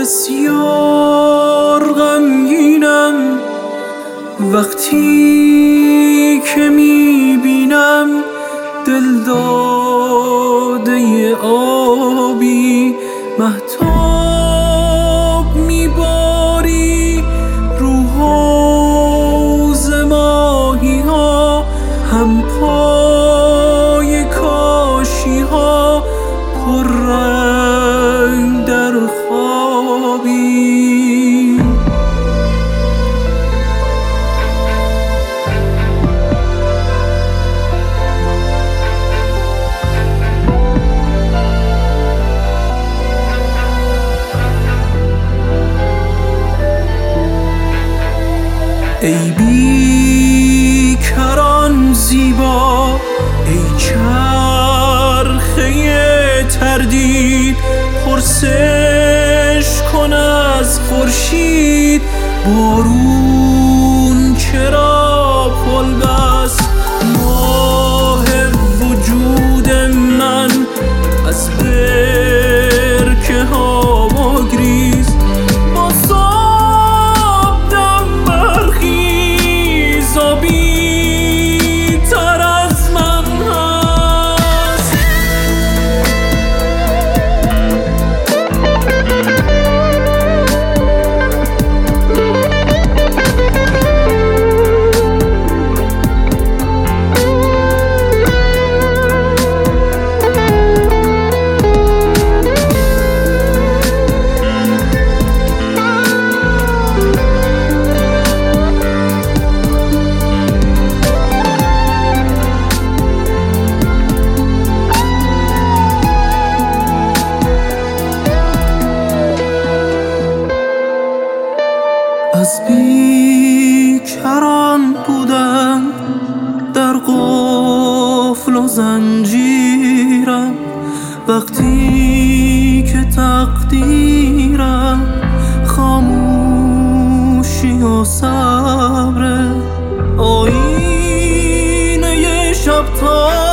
بسیار غمگینم وقتی که میبینم دل داده آبی مهتاب میباری رو حوض ماهی ها، هم پای کاشی ها پر رنگ در خوابی. ای بیکران زیبا، ای چرخه تردید، پرسش کن از خورشید بارون چرا پل بست. ماه وجود من از برکه ها گریز، با صبح برخیز آبی تر از من هست. از بیکران بودن در قفل و زنجیرم، وقتی که تقدیرم خاموشی و صبر آینه شب تا